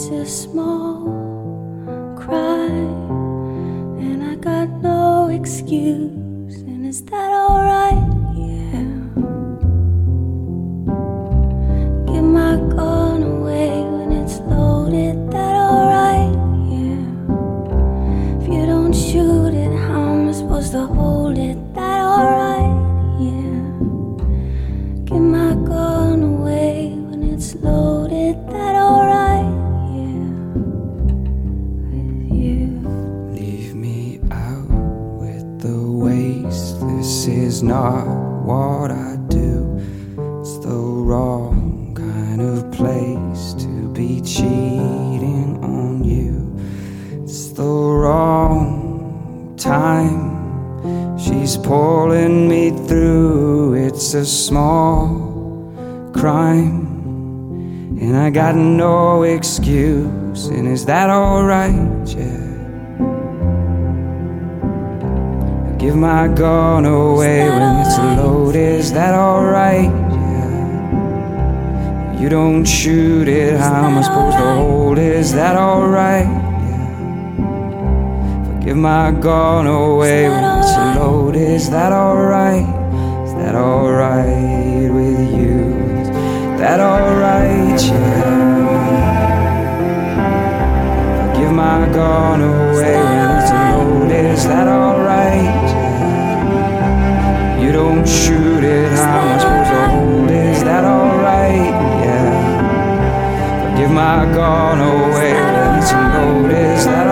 It's a small cry, and I got no excuse. And is that alright? Yeah. Give my gun away when it's loaded. That alright? Yeah. If you don't shoot it, how am I supposed to hold it? That alright? Yeah. Give my gun away when it's loaded. That alright? Yeah. With you. Leave me out with the waste. This is not what I do. It's the wrong kind of place to be cheating on you. It's the wrong time. She's pulling me through. It's a small crime, and I got no excuse. And is that alright? Yeah. I give my gun away when it's loaded. Is that alright? Yeah. You don't shoot it, how am I supposed to hold it? Is that alright? Yeah. If I give my gun away when it's loaded. Is that alright? Is that alright with you? Is that alright? Yeah. Give my gun away when it's loaded. Is that alright? Yeah. You don't shoot it, how am I supposed to hold it? Is that alright? Yeah. Give my gun away when it's loaded. Is that